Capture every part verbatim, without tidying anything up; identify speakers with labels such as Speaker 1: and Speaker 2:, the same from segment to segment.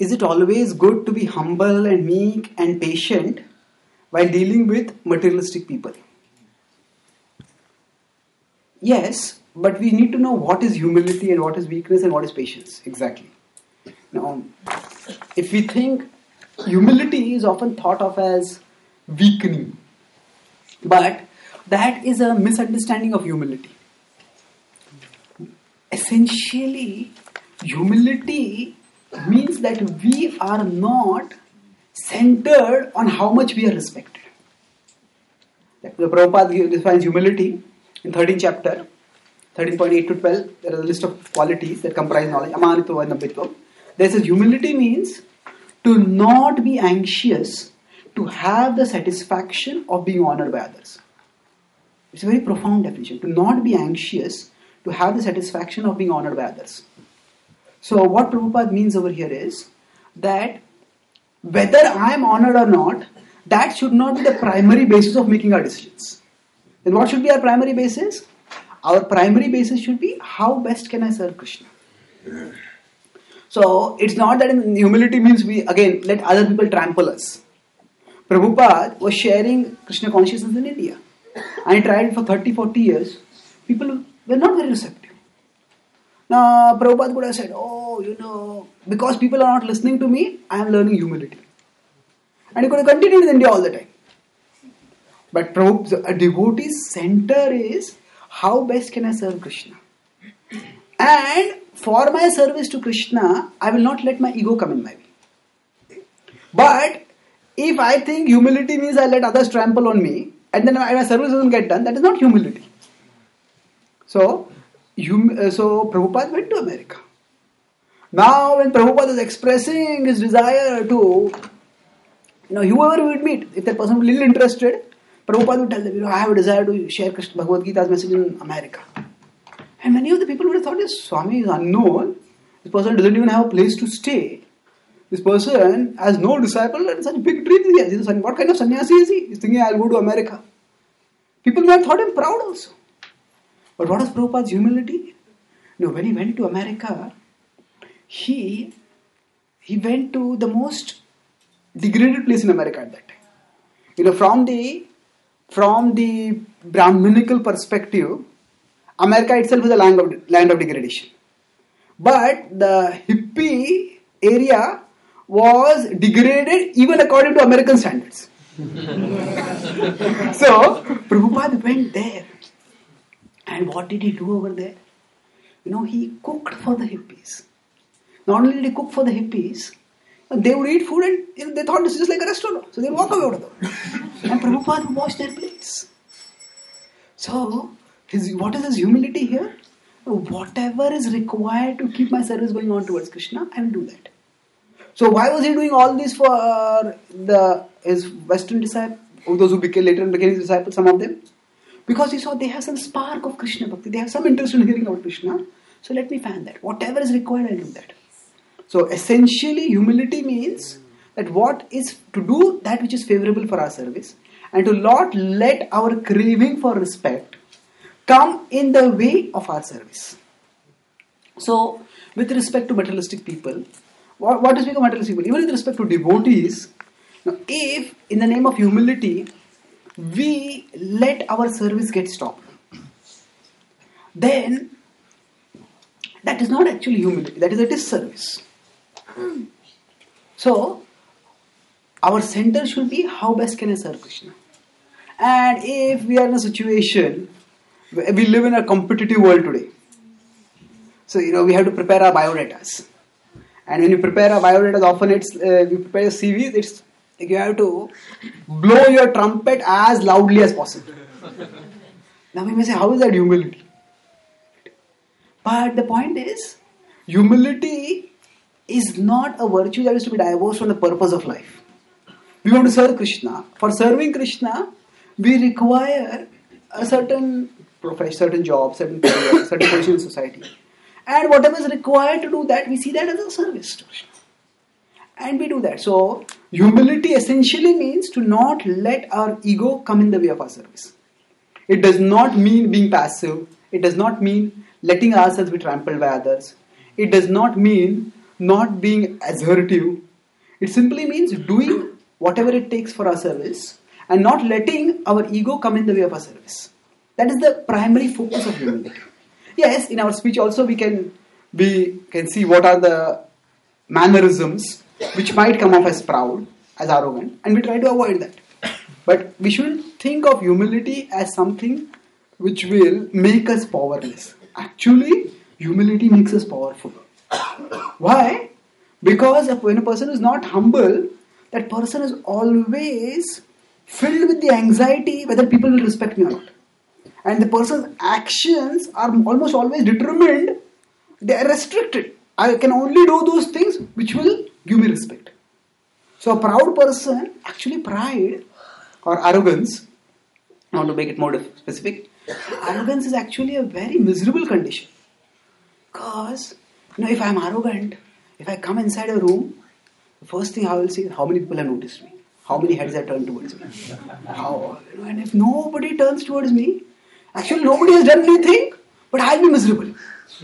Speaker 1: is it always good to be humble and meek and patient while dealing with materialistic people? Yes, but we need to know what is humility and what is weakness and what is patience. Exactly. Now, if we think humility is often thought of as weakening, but that is a misunderstanding of humility. Essentially, humility means that we are not centered on how much we are respected. The Prabhupada defines humility in thirteenth chapter, thirteen point eight to twelve. There is a list of qualities that comprise knowledge. Amanitva and Nabhitva. There says humility means to not be anxious to have the satisfaction of being honored by others. It's a very profound definition. To not be anxious to have the satisfaction of being honored by others. So what Prabhupada means over here is that whether I am honored or not, that should not be the primary basis of making our decisions. Then what should be our primary basis? Our primary basis should be how best can I serve Krishna. So it's not that in humility means we again let other people trample us. Prabhupada was sharing Krishna consciousness in India. And he tried it for thirty, forty years. People were not very receptive. Now Prabhupada could have said, oh, you know, because people are not listening to me, I am learning humility. And he could have continued in India all the time. But Prabhupada, a devotee's center is how best can I serve Krishna. And for my service to Krishna, I will not let my ego come in my way. But if I think humility means I let others trample on me, and then my service doesn't get done, that is not humility. So, hum- so Prabhupada went to America. Now when Prabhupada is expressing his desire to, you know, whoever we would meet, if that person was a little interested, Prabhupada would tell them, you know, I have a desire to share Krishna Bhagavad Gita's message in America. And many of the people would have thought, this Swami is unknown. This person doesn't even have a place to stay. This person has no disciple and such big dreams he has. What kind of sannyasi is he? He's thinking, I'll go to America. People may have thought him proud also. But what is Prabhupada's humility? You know, when he went to America, he, he went to the most degraded place in America at that time. You know, from the, from the Brahminical perspective, America itself is a land of, land of degradation. But the hippie area was degraded even according to American standards. So, Prabhupada went there. And what did he do over there? You know, he cooked for the hippies. Not only did he cook for the hippies, they would eat food and you know, they thought this is just like a restaurant. So they would walk away out of them. And Prabhupada would wash their plates. So, his, what is his humility here? Whatever is required to keep my service going on towards Krishna, I will do that. So why was he doing all this for the his Western disciples, those who became later became his disciples, some of them? Because he saw they have some spark of Krishna Bhakti, they have some interest in hearing about Krishna. So let me fan that. Whatever is required, I'll do that. So essentially, humility means that what is to do that which is favorable for our service and to not let our craving for respect come in the way of our service. So, with respect to materialistic people, what, what is become materialistic people? Even with respect to devotees, now if in the name of humility, we let our service get stopped, then that is not actually humility, that is a disservice. So, our center should be how best can I serve Krishna. And if we are in a situation, we live in a competitive world today. So, you know, we have to prepare our biodatas. And when you prepare our biodatas, often it's, uh, we prepare a C V, it's like you have to blow your trumpet as loudly as possible. Now we may say, how is that humility? But the point is, humility is not a virtue that is to be divorced from the purpose of life. We want to serve Krishna. For serving Krishna, we require a certain profession, certain job, certain career, certain position in society. And whatever is required to do that, we see that as a service to Krishna. And we do that. So, humility essentially means to not let our ego come in the way of our service. It does not mean being passive. It does not mean letting ourselves be trampled by others. It does not mean not being assertive. It simply means doing whatever it takes for our service and not letting our ego come in the way of our service. That is the primary focus of humility. Yes, in our speech also we can we can see what are the mannerisms which might come off as proud, as arrogant, and we try to avoid that. But we shouldn't think of humility as something which will make us powerless. Actually, humility makes us powerful. Why? Because when a person is not humble, that person is always filled with the anxiety whether people will respect me or not. And the person's actions are almost always determined, they are restricted. I can only do those things which will give me respect. So a proud person, actually pride or arrogance, I want to make it more specific, arrogance is actually a very miserable condition. Because, you know, if I am arrogant, if I come inside a room, the first thing I will see is how many people have noticed me. How many heads have turned towards me. How, you know, and if nobody turns towards me, actually nobody has done anything, but I'll be miserable.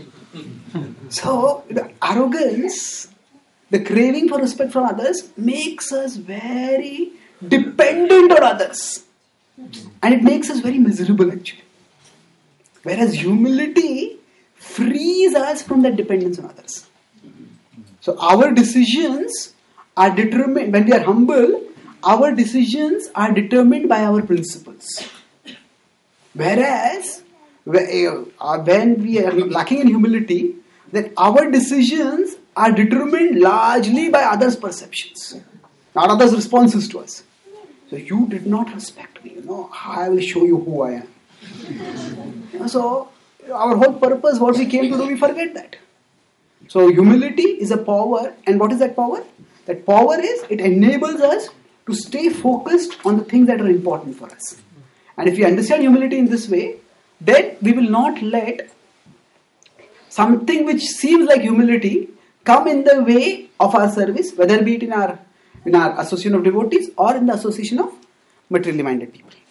Speaker 1: So, the arrogance, the craving for respect from others makes us very dependent on others. And it makes us very miserable actually. Whereas humility frees us from that dependence on others. So our decisions are determined, when we are humble, our decisions are determined by our principles. Whereas when we are lacking in humility, then our decisions are determined largely by others' perceptions, not others' responses to us. So you did not respect me, you know, I will show you who I am. You know, so our whole purpose, what we came to do, we forget that. So humility is a power, and what is that power? That power is, it enables us to stay focused on the things that are important for us. And if we understand humility in this way, then we will not let something which seems like humility come in the way of our service, whether be it in our in our association of devotees or in the association of materially minded people.